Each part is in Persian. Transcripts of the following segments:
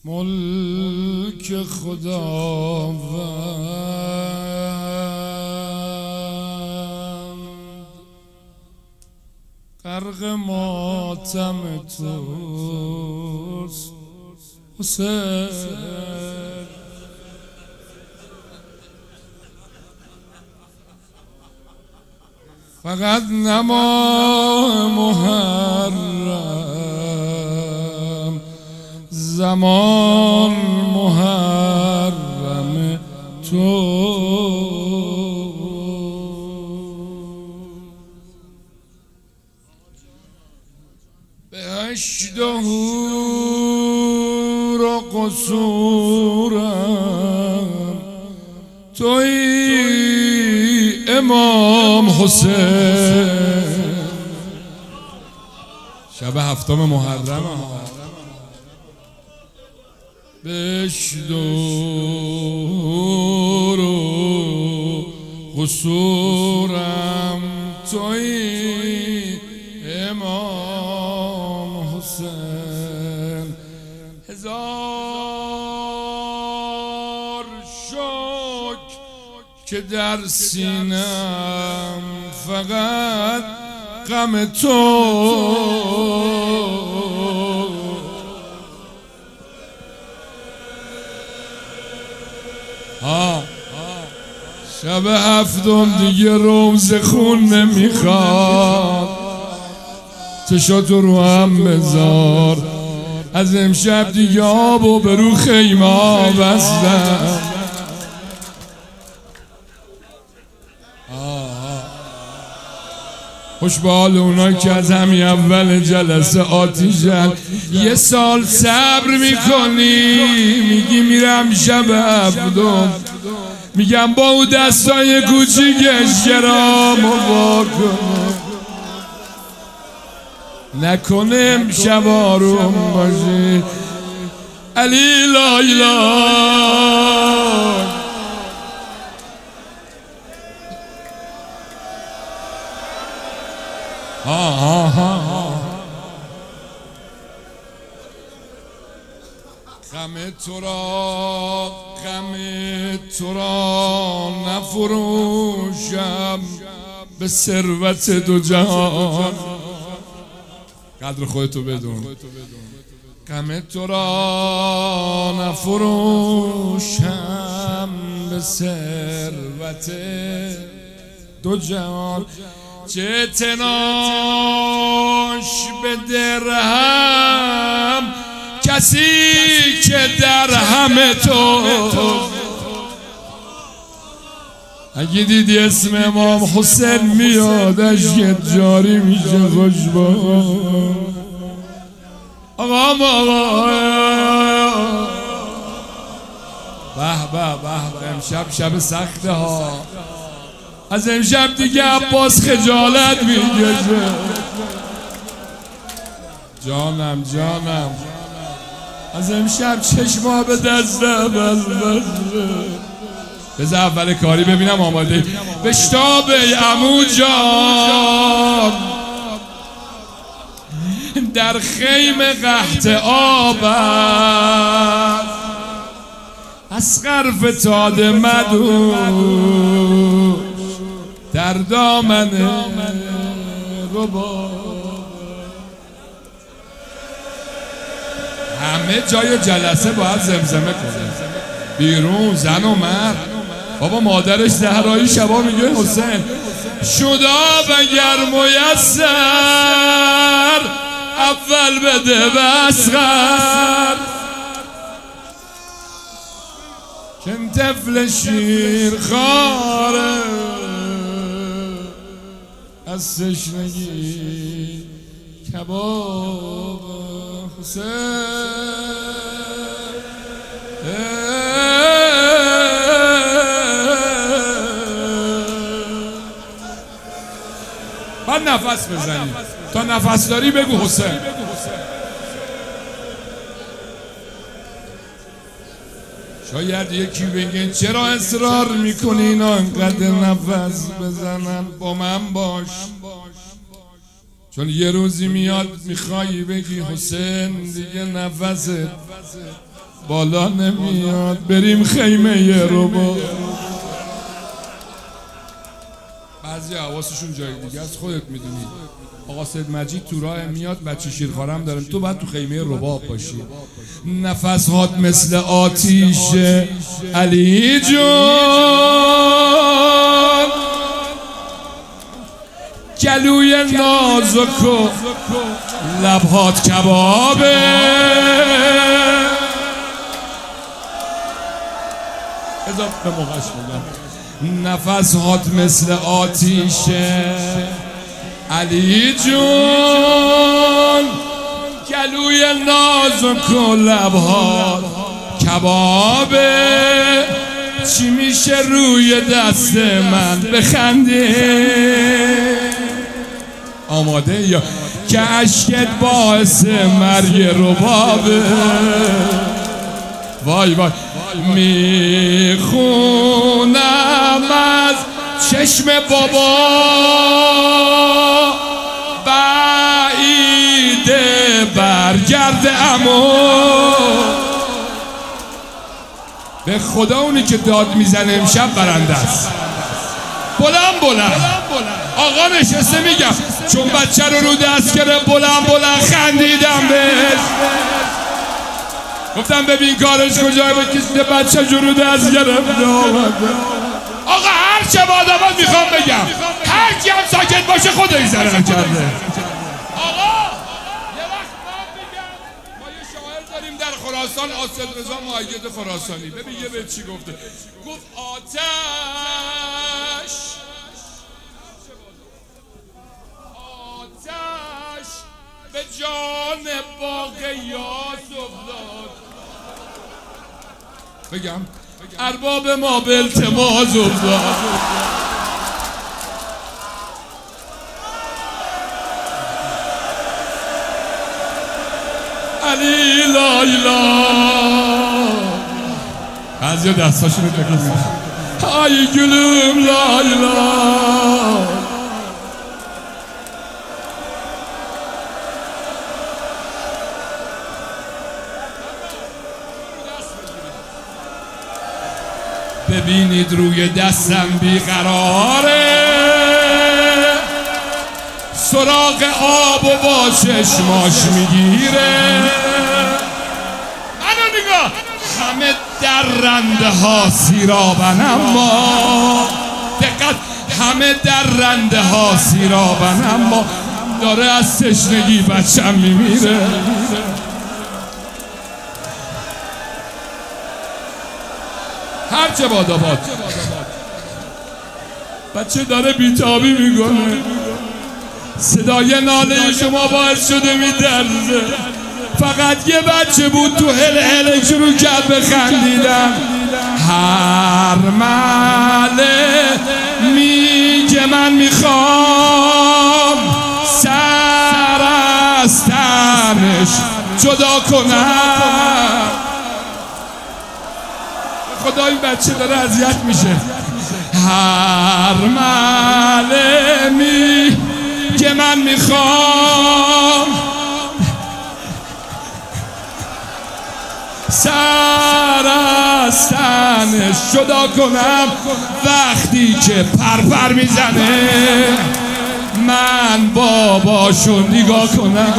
ملک خداوند غرق ماتم توست حسین. فقط نما محرم زمان محرم تو بهشت و حور و قصورم تویی امام حسین. شب هفتم محرم بهشت و حور و قصورم تویی امام حسین. هزار شکر که در سینم فقط غم تو. شب هفتم دیگه روز خون نمیخواد، چشاتو رو هم بذار، از امشب دیگه آبو به رو خیمه بستم. خوش به حال اونایی که از همین اول جلسه آتیشن. یه سال صبر میکنی، میگی میرم شب هفتم، میگم با اون دستای کوچیکش گرامو واکنه، نکنه امشب آروم باشی. علی لایلا غم تو را نفروشم به ثروت دو جهان. قدر خودتو بدون. غم تو را نفروشم به ثروت دو جهان. چه اعتناش به درهم کسی که در همه تو. اگه دیدی اسم امام حسین میاد اشکت جاری میشه. خوش با آقا به به به، امشب شب سخته ها. از امشب دیگه عباس خجالت میکشه. جانم از امشب چشما به دسته بذار اول کاری ببینم آماده. بشتاب عمو جان در خیمه قحط آب اصغر فتاد مدو در دامن ربا. همه جای جلسه باید زمزمه کنه، بیرون زن و مرد. بابا مادرش زهرایی شبا میگه حسین شدا اگر میسر اول بده بسخر کن طفل شیر خاره از تشنگی کباب حسین. بعد نفس بزنی، تا نفس داری بگو حسین. شاید یکی بگه چرا اصرار میکنی اینا انقدر نفس بزنن؟ با من باش، چون یه روزی میاد میخوایی بگی حسین دیگه نفست بالا نمیاد بریم خیمه رباب. بعضی حواسشون جای دیگه است، خودت میدونی. آقا سید مجید تو راه میاد، بچه شیرخوارم دارن، تو باید تو خیمه رباب باشی. نفس هات مثل آتیش علی جون، گلوی نازک و لبهات کبابه. به موقعش بگم نفس هات مثل آتیش علی جون، گلوی نازک و لبهات کبابه. چی میشه روی دست من بخنده؟ آماده یا که عشقت باعث مرگ ربابه. وای وای میخونم از چشم بابا، بعیده برگرد امو. به خدا اونی که داد میزنه امشب برنده است. بلند بلند آقا نشسته میگم چون بچه رو دست گرفت، بلند بلند خندیدم بهش، گفتم ببین کارش کجای به کسی بچه رو دست گرفت. آقا هر چه با آدمات میخوام بگم، هر کی هم ساکت باشه خودش زرم کرده. آقا یه وقت من بگم ما یه شاعر داریم در خراسان، آصد رضا مؤید خراسانی. ببین یه بیت چی گفته، گفت آتش به جان باقیات افتاد. بگم ارباب ما به التماس افتاد. علی لا اله. بعضی دستاشون رو تکون میدن. ای گلوم لا اله. ببینید روی دستم بیقراره، سراغ آب و با چشماش میگیره. منو نگاه، همه درنده ها سیرابن، اما دقت، همه درنده ها سیرابن، اما داره از تشنگی بچم میمیره. هرچه باد بچه داره بیتابی میکنه، صدای ناله شما باعث شده میدرزه. فقط یه بچه بود تو هل شروع کرد به خندیدن. هر مله میگه من میخوام سر از تنش جدا کنم. خدا این بچه داره اذیت میشه. هر مله میگه من میخوام سر از تنش جدا کنم. وقتی که پرپر میزنه من باباشون نگاه کنم.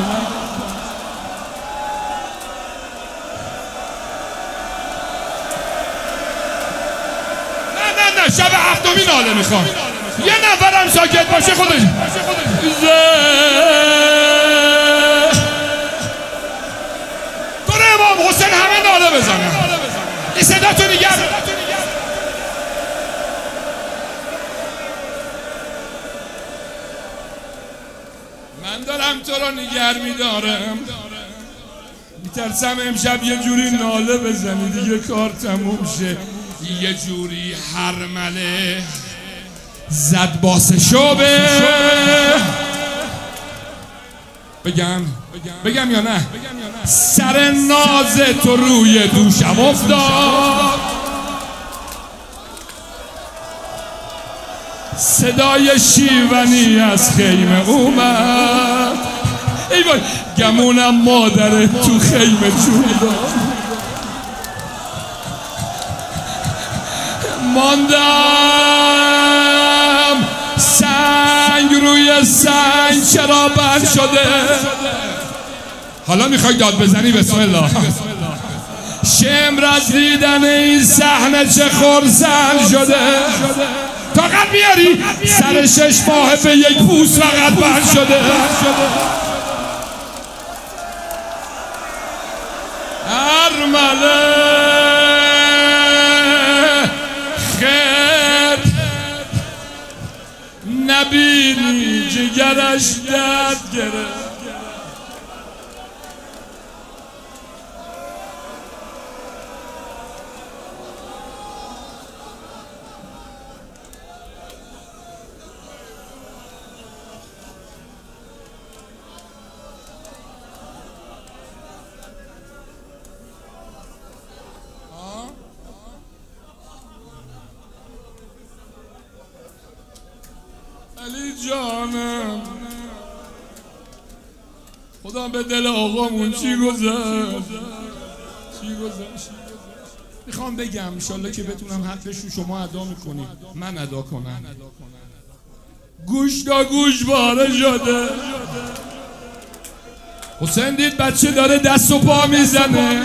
شب هفتمی ناله میخوام، یه نفرم ساکت باشه خودش. داره امام حسین همه ناله بزنه. این صدا تو نگر. من دارم تو رو نگر میدارم، میترسم امشب یه جوری ناله بزنی دیگه کار تموم شه. یه جوری هرمله زد باسه شوبه. بگم یا نه؟ سر ناز تو روی دوشم افتاد، صدای شیونی از خیمه اومد. ای وای گمونم مادرت تو خیمه جون داد. ماندم سنگ روی سنگ چرا بند شده. حالا میخوای داد بزنی؟ بسم الله. شمر از دیدن این صحنه چه خرسند شده. طاقت میاری؟ سر 6 ماه به یک پوست فقط بند شده. ارمله خیر نبینی جگرش درد گرفت. علی جانم خدا به دل آقامون چی گذشت. میخوام بگم انشالله که بتونم حقش رو شما ادا میکنید من ادا کنم. گوش تا گوش باره شده. حسین دید بچه داره دست و پا میزنه.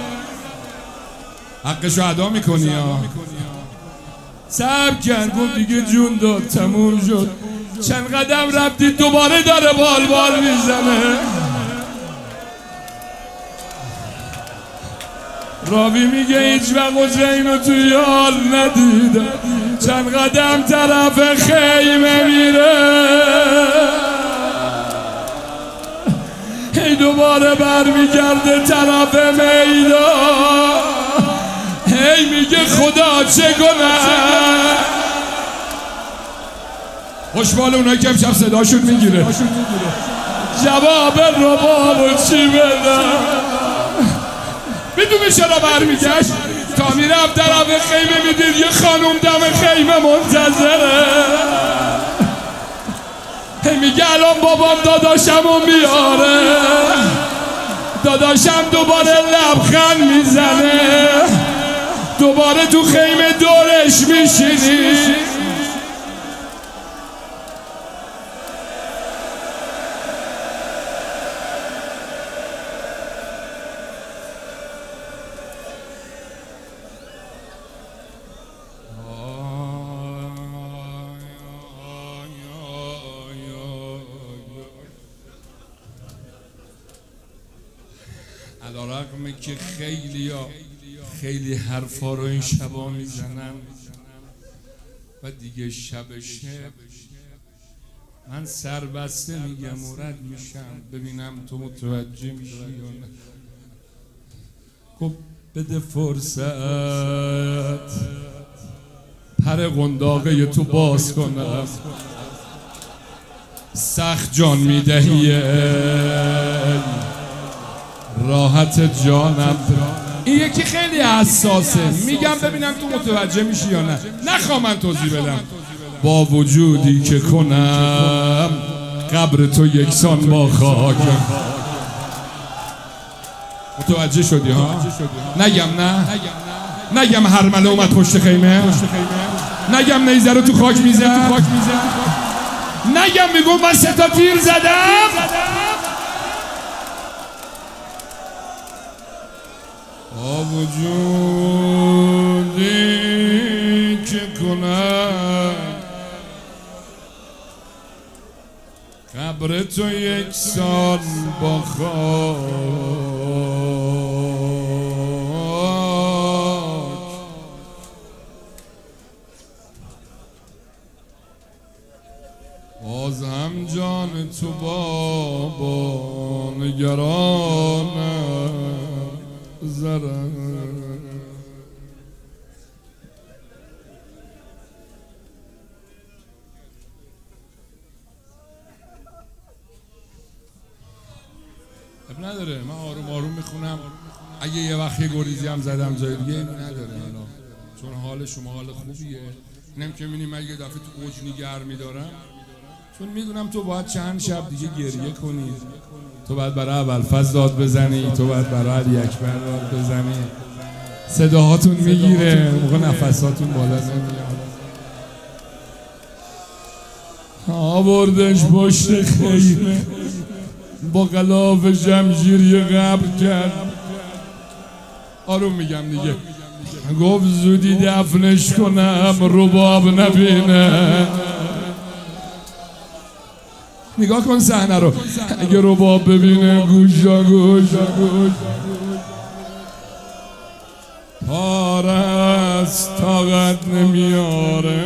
حقش رو ادا میکنی ها. صبر کرد گفت دیگه جون داد تموم شد. چند قدم رفتید دوباره داره بال میزنه. راوی میگه هیچ وقت حسین رو توی حال ندیدم. چند قدم طرف خیمه میره هی دوباره برمیگرده طرف میدان. هی میگه خدا چه کنم. خوشبال اونایی که امشب صداشون میگیره. جواب ربابو چی بدم. میدونی چرا برمیگشت؟ تا میرفت طرف خیمه میدید یه خانوم دم خیمه منتظره. هی میگه الان بابام داداشمو میاره. داداشم دوباره لبخند میزنه. دوباره تو خیمه دورش میشینی. علیرغم که خیلی حرفا رو این شبا میزنن و دیگه شب من سربسته میگم و رد میشم ببینم تو متوجه میشی یا نه. خب بده فرصت پر قنداقه تو باز کنم. سخت جان میدهی راحت جانم. این یکی خیلی حساسه. میگم ببینم تو متوجه میشی یا نه. نخوام من توضیح بدم. با وجودی که کنم قبر تو یکسان با خاک. متوجه شدی ها؟ نگم نه؟ نگم هرمله اومد پشت خیمه؟ نگم نیزه رو تو خاک میزد؟ نگم میگم من 3 تا تیر زدم؟ با وجودی که کنم قبر تو یکسان با خاک. باز هم جان تو بابا نگرانم زرم. اب نداره من آروم آروم میخونم. اگه یه وقت یه گریزی هم زدم جای دیگه این نداره الان. چون حال شما حال خوبیه. اینم که میبینی من یه دفعه تو اوج نگر میدارم چون میدونم تو باید چند شب دیگه گریه کنی. تو باید برای ابوالفضل داد بزنی. تو باید برای علی اکبر داد بزنی. صداهاتون میگیره، موقع نفساتون بالا نمیاد. آوردش پشت خیمه، با غلاف جمشیر یه قبر کرد. آروم میگم دیگه. گفت زودی دفنش کنم رباب نبینه. نگاه کن صحنه رو، اگه رباب ببینه گوشا گوشا گوش پارست طاقت نمیاره.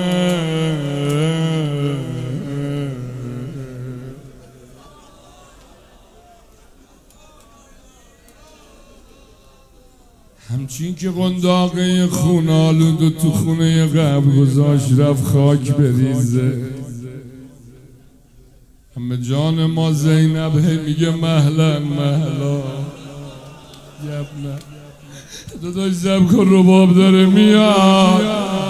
همچین که قنداقه خون آلود و تو خونه قبر گذاشت رفت خاک بریزه. همه جان ما زینب هی میگه مهلا مهلا. یبنه داداش زب کن رباب داره میاد.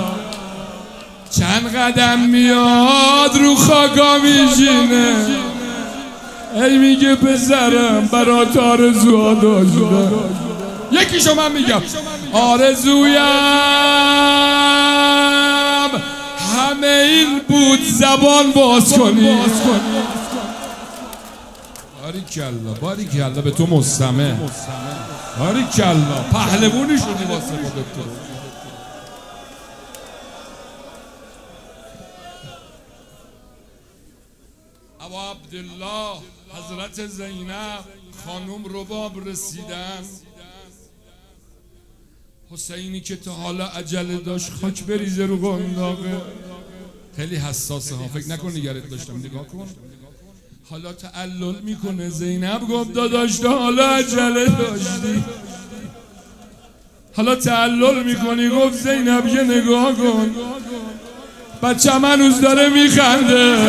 چند قدم میاد رو خاکا میشینه. هی میگه پسرم برات آرزوها داشتم. یکیشو من میگم آرزویم همه این بود زبان باز کنی. باریکلا به تو مستمع. باریکلا پهلوونی شدی واسه خودت. تو ابا عبدالله حضرت زینب خانم رباب رسیدن. حسینی که تا حالا عجله داشت خاک بریزه رو قنداقه. خیلی حساسه ها، فکر نکن نگرت داشتم. نگاه کن حالا تعلل میکنه. زینب گفت داداش تا حالا عجله داشتی، حالا تعلل میکنی. گفت زینب یه نگاه کن، بچه‌م هنوز داره میخنده،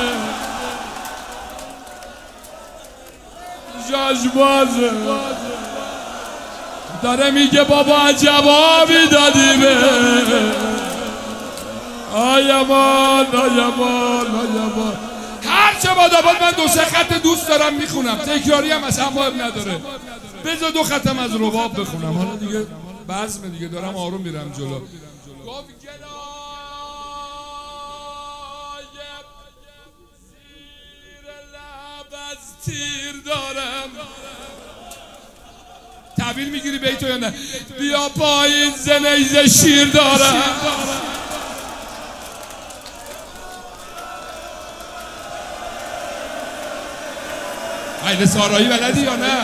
جاش بازه، داره میگه بابا جوابی دادی به آیمان آیمان آیمان. هرچه باداباد من دو سه خط دوست دارم میخونم، تکراری هم اصلا باید نداره. بذار دو خطم از رباب بخونم. حالا دیگه بزمه دیگه، دارم آروم میرم جلو. گفت گلای زیر لب از تیر دارم. تعبیر میگیری بیتو یا نه؟ بیا پایین زنیز شیر دارم. عیل سارایی بلدی یا نه؟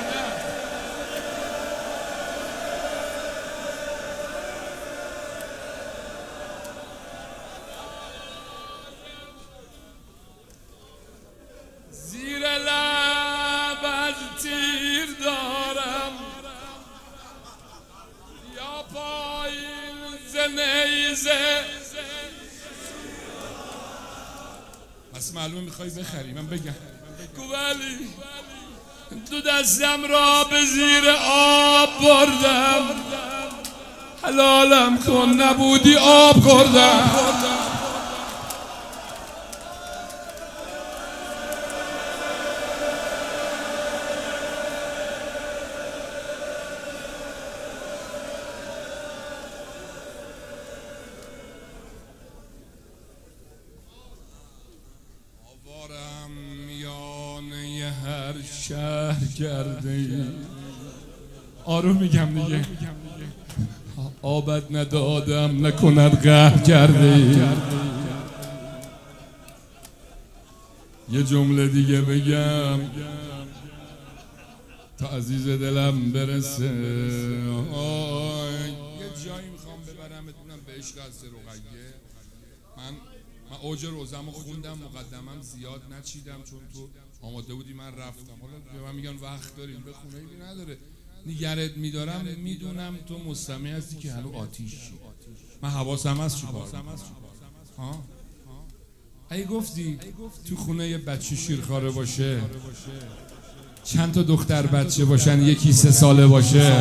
زیر لب از تیر دارم، یا پایین زنیزه. پس معلومه میخوای بخری، من بگم. ولی دو دستم را به زیر آب بردم، حلالم کن نبودی آب خوردم. هر شهر کرده ای. آروم میگم دیگه. آبت ندادم نکند قهر کرده ای. یه جمله دیگه بگم تا عزیز دلم برسه. یه جایی میخوام ببرم بتونم به عشق از رقیه. من اوج روزمو خوندم، مقدمم زیاد نچیدم چون تو آماده بودی من رفتم. حالا به من میگن وقت داریم بخونه، ایبی نداره. نگرت میدارم، میدونم تو مستمع هستی که هنو آتیشی. من حواسم هست چی کار ها؟ اگه گفتی تو خونه یه بچه شیرخواره باشه، چند تا دختر بچه باشن، یکی 3 ساله باشه،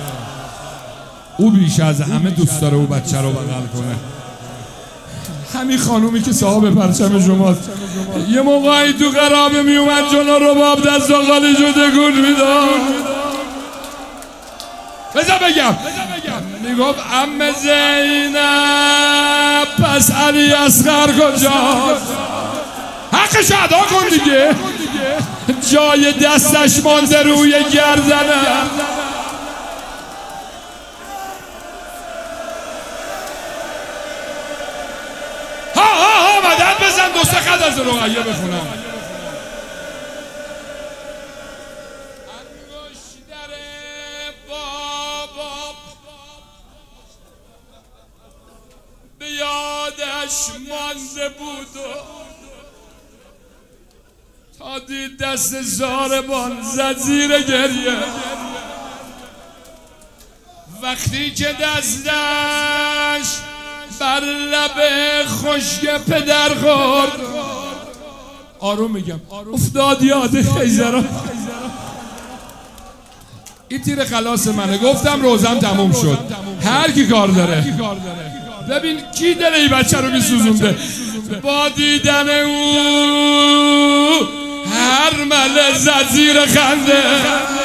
او بیش از همه دوست داره او بچه رو بغل کنه. همین خانومی که صاحب پرچم شماست، یه موقعی تو قرابه می اومد جلو رباب دست و خالی شده گل میداد. بذار بگم میگفت عمه زینب پس علی اصغر کجاست؟ حقش ادا کن دیگه. جای دستش مانده روی گردنم. ها مدد بزن دو سه خط از رقیه بخونم. انگشتر بابا به یادش مانده بود تا دید دست زاربان زد زیر گریه. وقتی که دستش بر لب خشک پدر خورد، آروم میگم، افتاد یاد خیزران. این تیر خلاص منه. گفتم روزم تموم شد. هر کی کار داره ببین کی دل این بچه رو میسوزونده. با دیدن او هر مله زد زیر خنده.